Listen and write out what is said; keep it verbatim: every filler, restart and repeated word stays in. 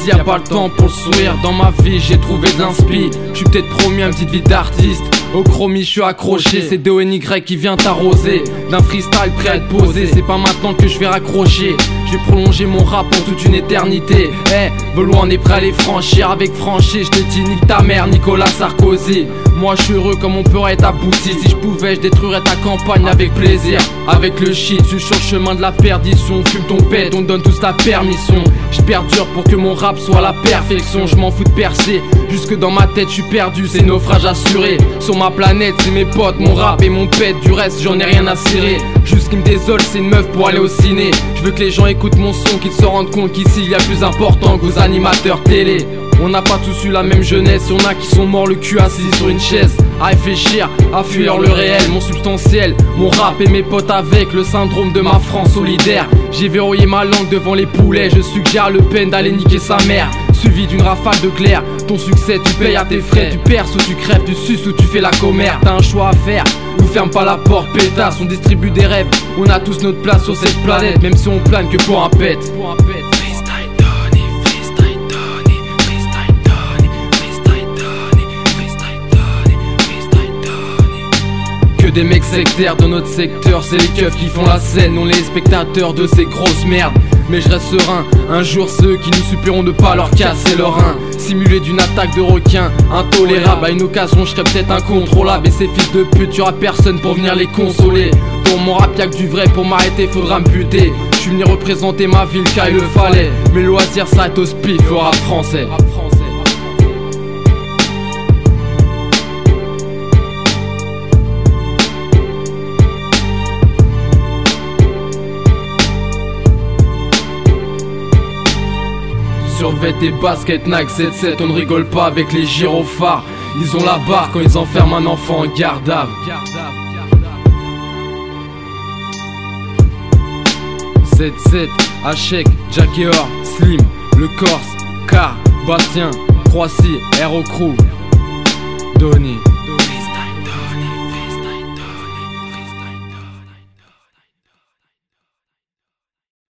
ici y'a pas le temps pour le sourire. Dans ma vie j'ai trouvé de l'inspi. J'suis peut-être promis à une petite vie d'artiste. Au chromie j'suis accroché, c'est D O N Y qui vient t'arroser. D'un freestyle prêt à être posé, c'est pas maintenant que je vais raccrocher. Je vais prolonger mon rap pour toute une éternité. Eh, hey, Velours on est prêt à les franchir. Avec franchise, je te dis nique ta mère Nicolas Sarkozy. Moi je suis heureux comme on peut être abouti. Si je pouvais je détruirais ta campagne avec plaisir. Avec le shit, je suis sur le chemin de la perdition. Fume ton pète, on donne tous la permission. Je perdure pour que mon rap soit la perfection. Je m'en fous de percer, jusque dans ma tête je suis perdu. C'est naufrage assuré, sur ma planète c'est mes potes, mon rap et mon pète. Du reste j'en ai rien à cirer. Juste ce qui me désole c'est une meuf pour aller au ciné. Je veux que les gens écoutent mon son, qu'ils se rendent compte qu'ici il y a plus important que vos animateurs télé. On n'a pas tous eu la même jeunesse, y'en a qui sont morts le cul assis sur une chaise. À réfléchir, à fuir le réel, mon substantiel, mon rap et mes potes avec le syndrome de ma France solidaire. J'ai verrouillé ma langue devant les poulets, je suggère Le Pen d'aller niquer sa mère. Suivi d'une rafale de clair, ton succès tu payes à tes frais. Tu perces ou tu crèves, tu suces ou tu fais la commère. T'as un choix à faire, nous ferme pas la porte pétasse. On distribue des rêves, on a tous notre place sur cette planète. Même si on plane que pour un pet. Des mecs sectaires dans notre secteur, c'est les keufs qui font la scène, on les spectateurs de ces grosses merdes. Mais je reste serein, un jour ceux qui nous supplieront de pas leur casser leur rein. Simulé d'une attaque de requin, intolérable. À une occasion je serais peut-être incontrôlable. Et ces fils de pute, y'aura personne pour venir les consoler. Dans mon rap y'a que du vrai, pour m'arrêter faudra me buter. Je suis venu représenter ma ville car il le fallait. Mes loisirs s'arrêtent au spiff au rap français. Survêt tes baskets Nike sept sept, on ne rigole pas avec les gyrophares. Ils ont la barre quand ils enferment un enfant en garde à vue. sept sept, Hachek, Jackeor, Slim, Le Corse, Car, Bastien, Croissy, Aero Crew, Donny.